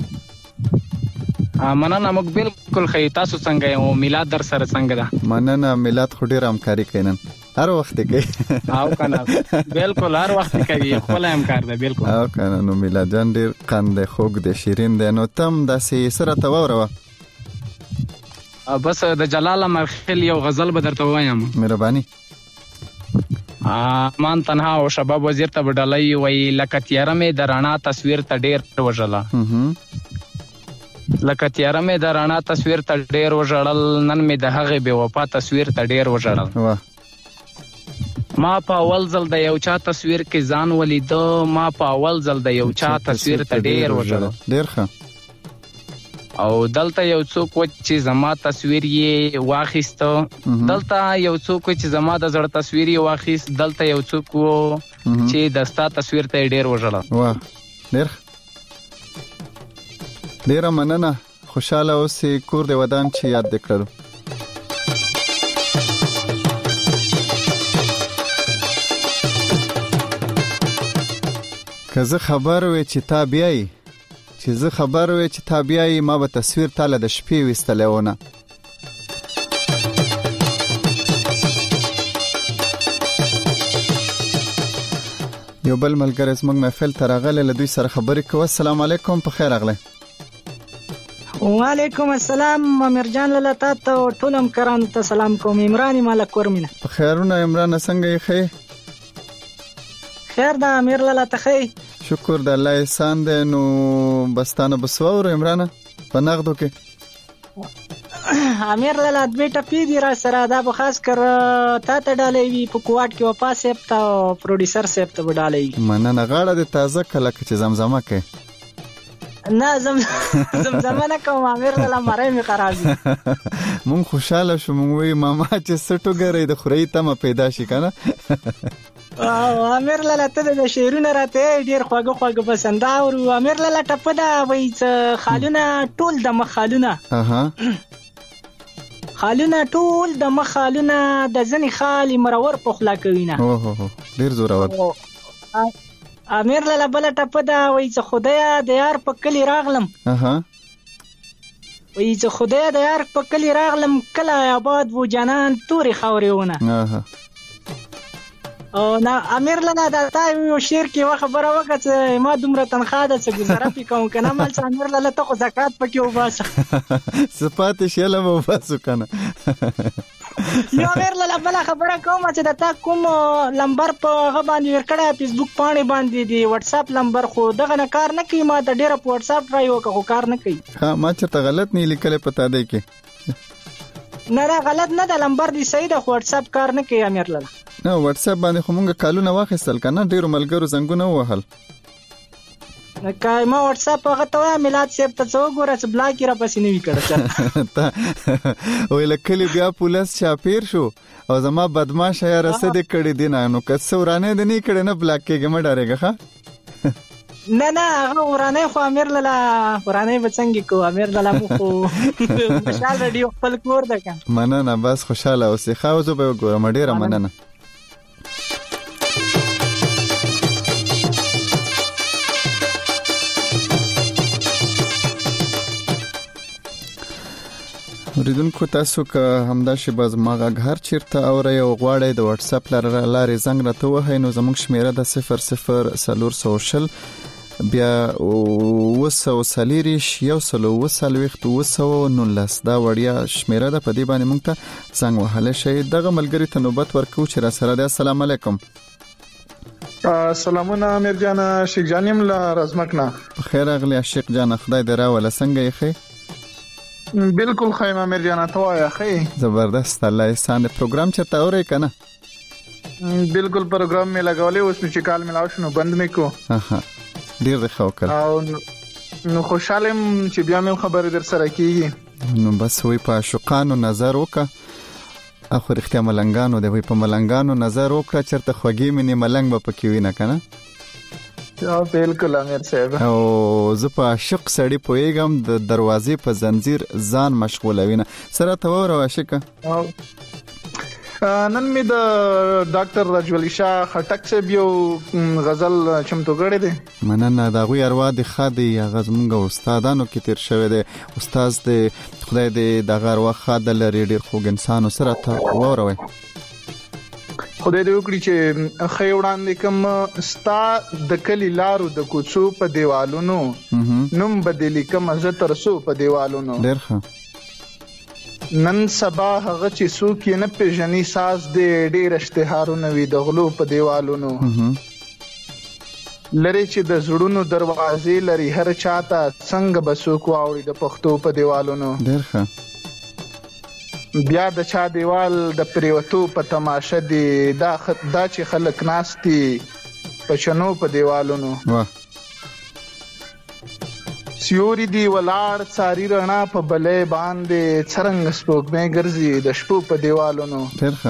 مننه موږ بالکل خې تاسو څنګه یو میلاد در سره څنګه ده مننه میلاد خو ډیر همکاري کینن هر وخت کوي او کنه بالکل هر وخت کوي خپل همکار ده بالکل او کنه نو میلاد جان ډیر قند خوګ د شیرین ده نو تم د سره تووروه بس د جلال مرخل یو غزل به درته وایم مهرباني مان تنها او شباب وزیر ته بدلای وی لکه تیاره مې د رڼا تصویر ته ډیر وژلا لکه تیاره مې د رڼا تصویر ته ډیر وژړل نن مې د هغه بے وفا تصویر ته ډیر وژړل ما په اول ځل د یو چا تصویر کې ځان ولیدو، ما په اول ځل د یو چا تصویر ته ډیر وژړم. ډیر ښه. او دلته یو څوک چې زما تصویر یې واخیسته، دلته یو څوک چې زما د زړه تصویر یې واخیست، دلته یو څوک چې د ستا تصویر ته ډیر وژړم. واه ډیر ډیره مننه. خوشاله اوسې، کور دې ودان چې یاد دې کړلو. که زه خبر وې چې تا بیایي ما به تصویر تاله د شپې ویستلی ونه. یو بل ملګری زموږ محفل ته راغلی، له دوی سره خبرې کوو. السلام علیکم، په خیر راغلی. وعلیکم السلام. امیر جان لاله تاسو ټول همکارانو ته سلام کوم. عمران مالک ورمنه. په خیرونه عمران، څنګه یې ښه؟ خیر ده امیر لاله ته ښه؟ شکر د الله احسان دی. نو بستانه بسوور عمران په نغدو کې امیر لاله دوی ټپی دی را سره، دا به خاص کر تا ته ډالې وی په کوټ کې وپا سیب ته پروډوسر سیب ته ډالې. مننه. غاړه د تازه کله چې زمزمه کې نه زمزمه نه کوم امیر لاله، مړی می خراب دي. مونږ خوشاله شو، مونږ وی ماما چې سټو ګرې د خوري تمه پیدا شي کنه. امیر لاله ته د شعرونه راته ډیر خواږه پسند او امیر لاله ټپه دا وای چې خالونه ټول د مخالونه خالونه ټول د مخالونه د ځنی خالي مرور په خلا کوي نه. اوه ډیر زورور. امیر لاله بل ټپه دا وای چې خدایا د یار په کلی راغلم. وای چې خدایا د یار په کلی راغلم، کله آباد و جانان توري خاوريونه. او نا امیر لاله دا تا یو شعر کې وا خبره وکړه چې ما دومره تنخواه ده چې گزاره پې کوم کنه. مال چې امیر لاله ته خو زکات پکې وباسه. صفات شیله مو وباسو کنه. یو امیر لاله بل خبره کوم چې دا تا کوم لمبر په هغه باندې ورکړه فیسبوک باندې دی واتس اپ لمبر، خو دغه نه کار نه کوي. ما د ډیره په واتس اپ ټرای وکړ خو کار نه کوي. ها ما چرته غلط نه لیکل پتا دی کې نه غلط نه ده، لمبر دی صحیح ده، خو واتس اپ کار نه کوي امیر لاله. نه واتس اپ باندې خو مونږه کالونه واخیستل کنه، ډیرو ملګرو زنګونه وهل. کای ما واتس اپ هغه ته میلاد صاحب ته څو ګوره چې بلاک را پسې نه وی کړه. ویل کلی بیا پولیس چاپیر شو او زما بدمعاش یا رسد کړي دي نه، نو که څورانه دې نه کړي نه بلاک کېږم ډارېږه. ښه نه هغه ورانه خو امیر لاله ورانه بچنګي کو امیر لاله مو خو مشال رادیو خپل کور ده کنه. مننه. بس خوشاله اوسې. خاوزو به ګورم. ډیره مننه. اوریدونکو تاسو که همدا شی باز ماغه هر چیرته اوري او غواړئ د واتس اپ لارې زنګ راته وهئ، نو زموږ شمیره د 00 بیا 240 119 دا وړیا شمیره ده. په دې باندې مونږ ته زنګ وهلی شئ. دغه ملګری ته نوبت ورکو چې را سره ده. السلام علیکم. سلامونه امیر جان، شیخ جانیم لا رزمکنه. خیر اغلی شیخ جان، خدای دې راوله. څنګه یې ښه؟ بالکل خیم امیر جان، ته وایې ښه؟ زبردست. الله احسان. پروګرام چرته اورئ کنه؟ بالکل پروګرام می لګولې، اوس می چې کال ملاو شنو بند می کو. ډیر ښه وکړ. او نو خوشاله چې بیا مې خبرې در سره کیږي. نو بس وای په شوقانو نظر وکړه. اخو رښتیا ملنګانو دی، وای په ملنګانو نظر وکړه، چرته خوږی مې نه ملنګ به پکې وینه کنه. بالکل امیر صاحب. او زه په عاشق سړی پویګم د دروازې په زنجیر ځان مشغولوینه. سره ته وره عاشقه. نن می د ډاکټر رجولی شاه خټک صاحب یو غزل چمتو کړی دی. مننه. دا غوی اروا د خادي غزمنګ استادانو کې تیر شوی دی. استاد دې خدای دې دغه اروا خاده لري، ډیر خوږ انسان. سره ته وره خدای دې وکړي چې خې وړاندې کوم ستا د کلی لارو د کوڅو په دیوالونو نوم بدلی کوم زه ترسو په دیوالونو. ډیر ښه. نن سبا هغه چې څوک یې نه پیژني ساز دې ډېر اشتهارونه وي د غلو په دیوالونو. لري چې د زړونو دروازې لري هر چاته څنګه به څوک واوري د پښتو په دیوالونو. ډېر ښه. بیا د چا دیوال د پریوتو په تماشه دی دا چې خلک ناستي په چنو په دیوالونو سیوري دی ولاړ څاري رڼا په بلې باندې څرنګه سپوږمۍ ګرځي د شپو په دیوالونو ډېر ښه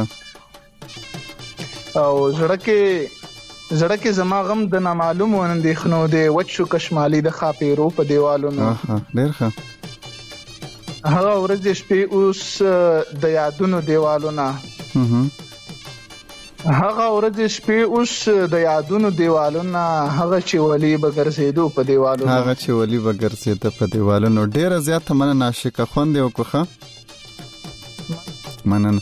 او زړه کې زما غم د نامعلومو اندېښنو دی وچ شو کشمالي د خاپیرو په دیوالونو ډېر ښه هغه ورځې شپې اوس د یادونو دیوالونه هغه ورځې شپې اوس د یادونو دیوالونه هغه چې ولي به ګرځېدو په دیوالونو ډېره زیاته مننه عاشقه خوند یې وکړه مننه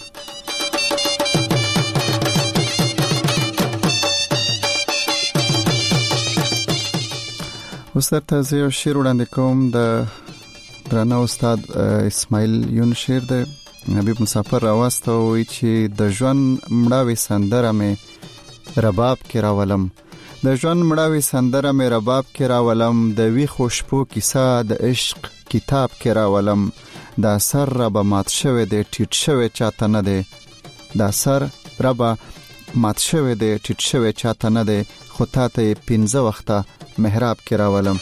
اوس درته زه یو شعر وړاندې کوم د درانه استاد اسماعیل یون شعر دی حبیب مسافر راوسته وی چې د ژوند مړاوي سندره مې رباب کې راولم د ژوند مړاوي سندره مې رباب کې راولم د وی خوشبو کیسه د عشق کتاب کې راولم دا سر رب مات شوه دی ټیټ شوه چاته نه دی دا سر رب مات شوه دی ټیټ شوه چاته نه دی خو ته 15 وخته محراب کې راولم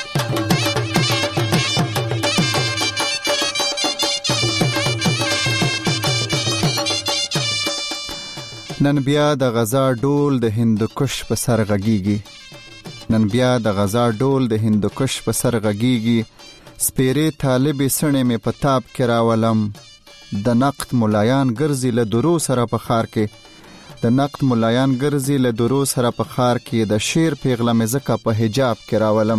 نن بیا د غزا ډول د هندوکش په سر غږیږي سپیره طالب سنې مې په تاب کې راولم د نقد ملایان ګرځي له درو سره په خار کې د شیر پیغله مې زکه په حجاب کې راولم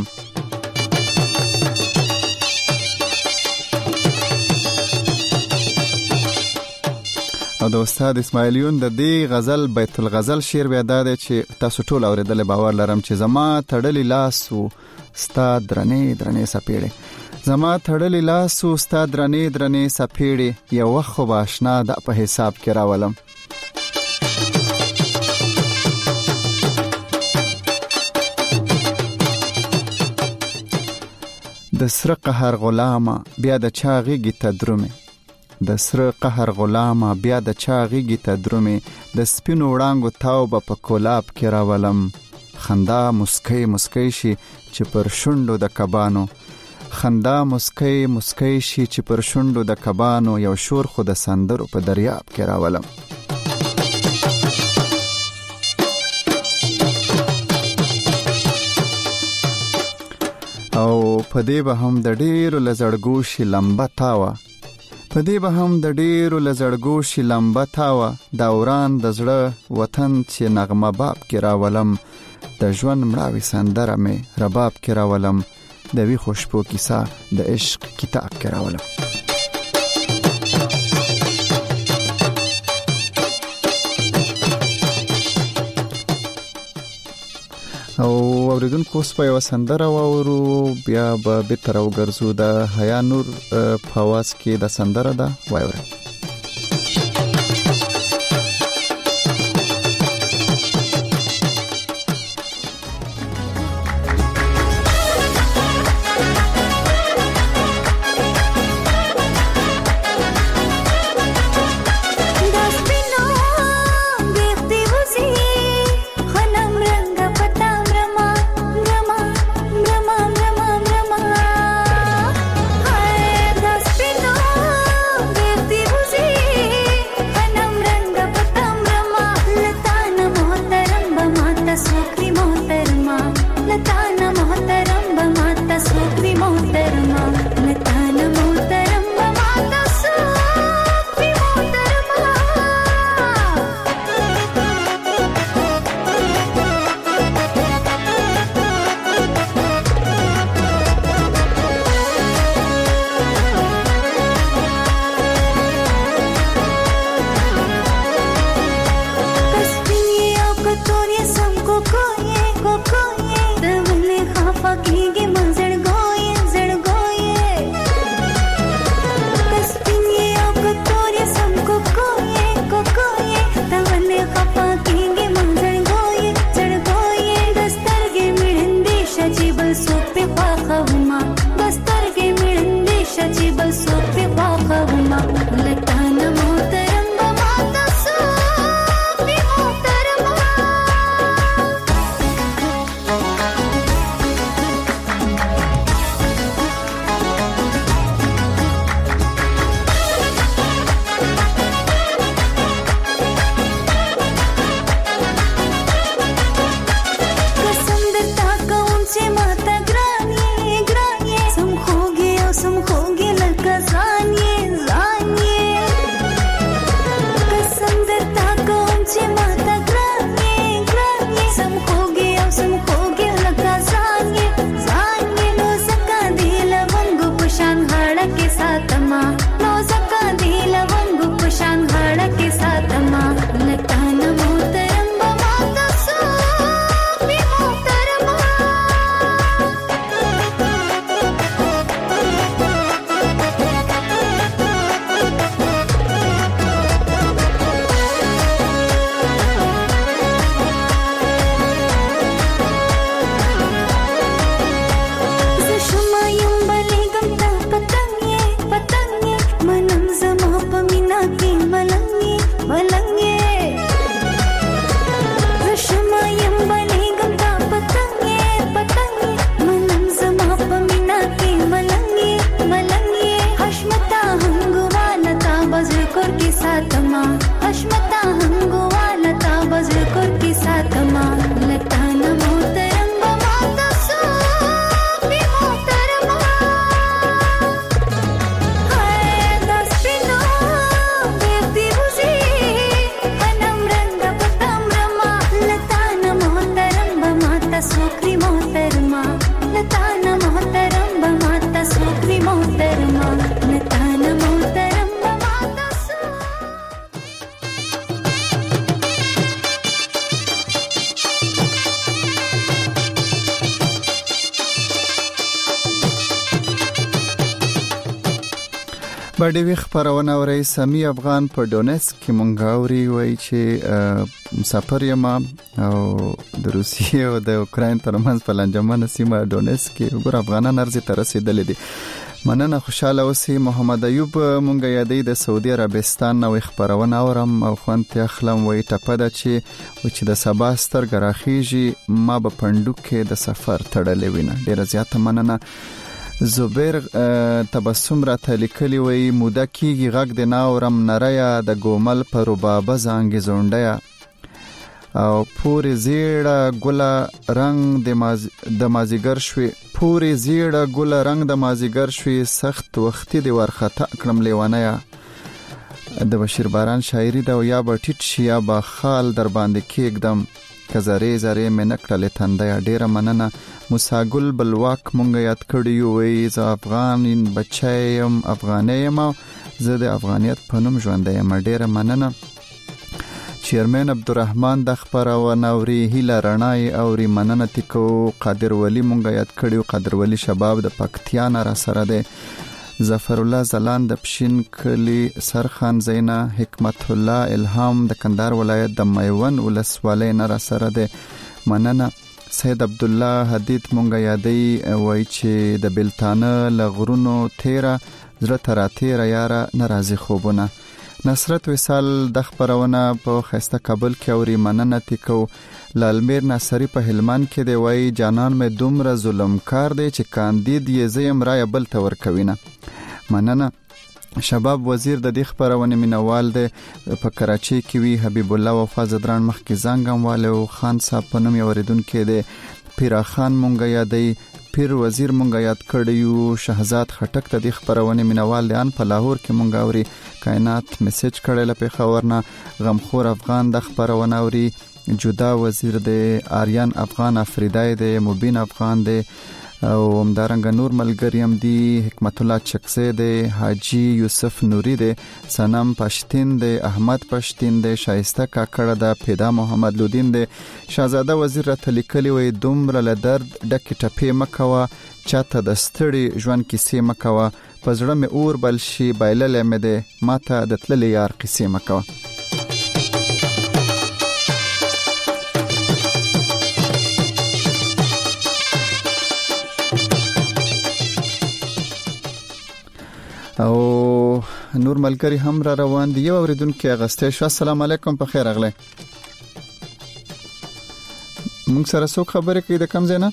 او د استاد اسماعیلیون د دې غزل بیت الغزل شعر بیا دا دی چې تاسو ټول اوریدل باور لرم چې زما تړلی لاس او استاد درنې سپېړې یو وخت خو باشنا د په حساب کې راولم د سر قهر غلامه بیا د چاغیږي تدرومه د سپینو وړانګو تاوبه په کولاب کې راولم خندا مسکی شي چې پر شونډو د کبانو یو شور خو د سندرو په دریاب کې راولم او په دې به هم د ډېرو لزړګو شي لمبه تاوه دوران د زړه وطن چې نغمه باب کې راولم د ژوند مړاوي سندره مې رباب کې راولم د وی خوشبو کیسه د عشق کتاب کې راولم او اوریدونکو اوس په یو سندره واورو بیا به بهتر وګرځو د حیا نور په आवाज کې د سندره ده واورئ Baby, ساتما اشمتا هنگوا لتا بزرګور کی ساتما لتا نه محترم بما تاسو بي محترم هاي داس پینو بيبي وزي انم رنگ پتم رما لتا نه محترم بما تاسو کری محترما لتا نه محترم بما تاسو کری محترما لتا نه محترم بما تاسو باندې وی خبرونه اوري سمي افغان په ډونیسک کې مونږاوري وای چې مسافر یم او د روسیې او د اوکرين ترمنځ په لنجمنه سیمه ډونیسک کې وګور افغانان ارزي تر رسیدلې دي مننه خوشاله اوسې محمد ایوب مونږ یادې د سعودي عربستان نو خبرونه اورم او خوانت اخلم وای ټپه ده چې د سبا سترګ راخیږي ما په پندو کې د سفر تړلې وینه ډیره زیاته مننه زبیر تبسم را تلیکلی وی موده کیږي غږ د ناورم نریا د ګومل پر ربابه زنګ زونډیا او پوری زیړه ګله رنگ د مازیګر شوي پوری زیړه ګله رنگ د مازیګر شوي سخت وختي د ورخته کړم لیوانیا د بشیر باران شاعری دا یا به ټیټ شي یا به خال در باندې کېږدم کزری زری منکړل تندیا ډیره مننه موسی ګل بلواک مونږ یاد کړیو وی ز افغانین بچایم افغانیم زه د افغانیت په نوم ژوند یم ډیره مننه چیرمن عبدالرحمن د خبرونه اوري هیله رڼای اوري مننه تکو قادر ولی مونږ یاد کړیو قادر ولی شباب د پکتیا نه را سره ده ظفر الله زلان د پښین کلی سرخان زینا حکمت الله الهام د کندهار ولایت د میون ولسوالۍ نه را سره ده مننه سید عبد الله حدید مونږ یادې وای چې د بلتانه لغرونو تیرا زړه تر تیرا یاره ناراضي خوبونه نصرت وصال د خبرونه په خسته کابل کې اوري مننه تکو لالمیر ناصری په هلمند کې دی وای جانان مې دومره ظلم کار دی چې کاندید یې زیم رای بل تور کوینه مننه شباب وزیر د دې خبرونه مینوال دی په کراچي کې وی حبیب الله وفا زدران مخ کې زنګم والو خان صاحب په نوم یوریدون کې دی پیرا خان مونږ یادې پیر وزیر مونږ یاد کړیو شهزاد خټک د دې خبرونه مینوال دی ان په لاهور کې مونږ اوري کائنات میسج کړل په خبرنا غمخور افغان د خبرونه اوري جدا وزیر دی آریان افغان افریدای دی مبین افغان دی او همدارنګ نور ملګریم دی حکمت الله چکسه دی حاجی یوسف نوری دی سنم پښتین دی احمد پښتین دی شایسته کاکړه د پیدا محمد لودین دی شاهزاده وزیر تلیکلی وې دومره له درد ډکه ټپې مکوا چاته د ستړي ژوند کیسې مکوا پزړه مې اور بل شي بایللې مې دی ماته د تللې یار کیسې مکوا او نور ملګری هم را روان دی یو اوریدونکو اغسته شو السلام علیکم په خیر اغله موږ سره څو خبرې کوي د کم زینا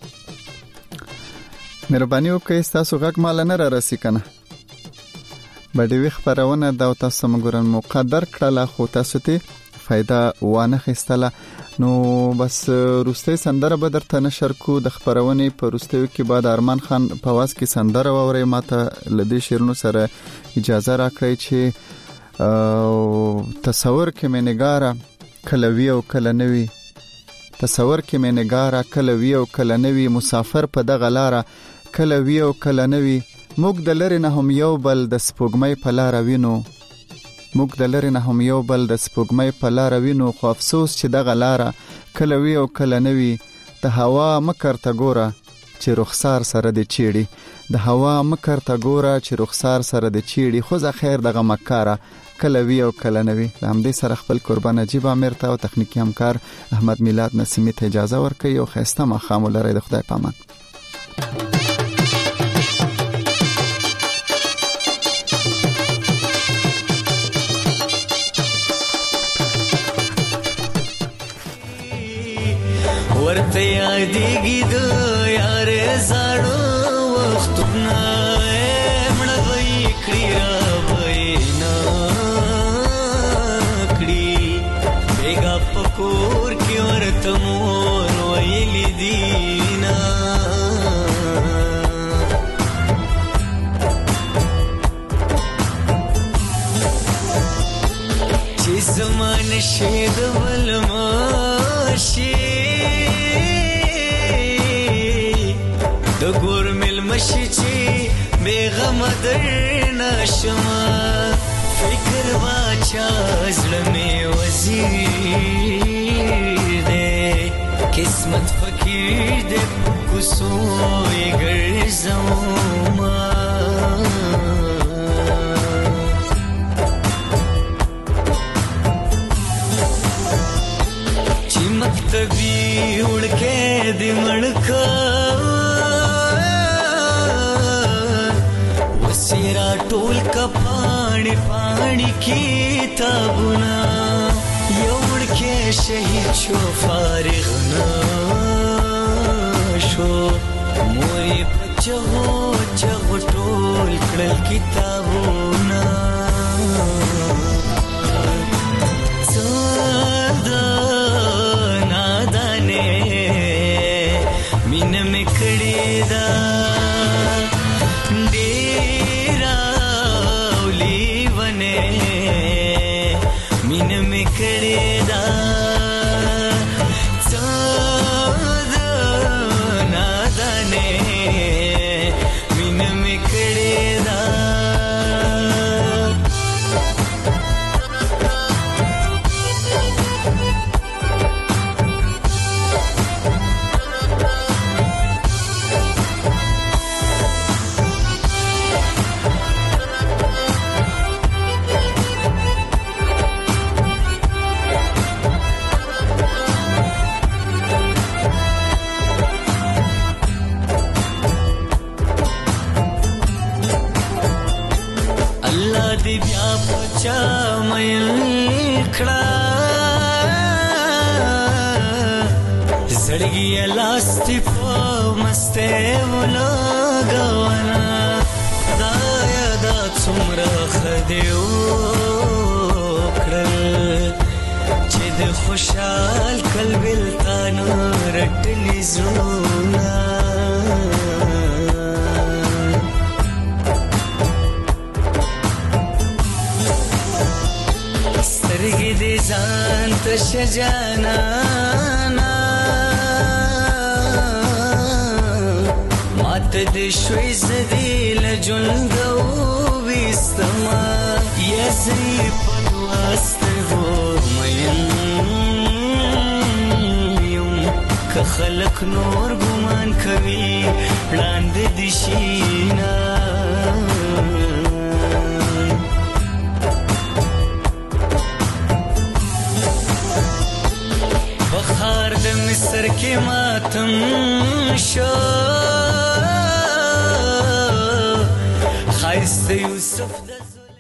مهرباني وکړئ تاسو غږ مال نه را رسې کنه باندې وی خبرونه دا تاسو مګورن مقدر کړه خو تاسو ته فائدہ وانه خستله نو بس روستي سندره به درته نشر کو د خبرونه په روستیو کې بعد ارمان خان په واس کې سندره ووري ماته لدی شیرونو سره اجازه راکړی چې تصور کې مې نګاره کلوي او کلنوي تصور کې مې نګاره کلوي او کلنوي مسافر په دغه لاره کلوي او کلنوي موږ د لری نه هم یو بل د سپوږمۍ په لار وینو موږ د لری نه هم یو بل د سپوږمۍ په لار وینو خو افسوس چې دغه لار کلوي او کلنوي د هوا مکر ته ګوره چې رخسار سره د چیړي د هوا مکر ته ګوره چې رخسار سره د چیړي خو ځه خیر دغه مکاره کلوي او کلنوي همدې سره خپل قربان نجیب امیر ته او تخنیکی همکار احمد میلاد نسیمی ته اجازه ورکړي او خسته مخام لري د خدای پامان ورته یادېږي د یارې زاړه وختونه مړه به یې کړي را به یې نه زمان شید ولماشي د ګور مل مشي چې بیغم درنا شما فکر واچا زړه مې وزیر دې قسمت فقیر دې کوسو یې ګرځوما چې مکتبي وړکې دې مړکا وسیرا ټول کا پانی پانی کتابونه یوړ کې شهید شو فارغ نه شو مورې پچو چغ ټول کړل کتابونه زدا نادانه مين مې کړې دا زړګي لاستی په مسته ولګاونا دا یادا څومره خدیو کړل چې د خوشحال قلبل تانو رټلی زړونه سترګې دې ځان ته شجانا مات دې شوي زدي لجلدو وستما یزري پدواسته وو مين يم که خلق نور ګمان کوي وړاندې دي شينا بخار د مصر کې ماتم شو خایست یوسف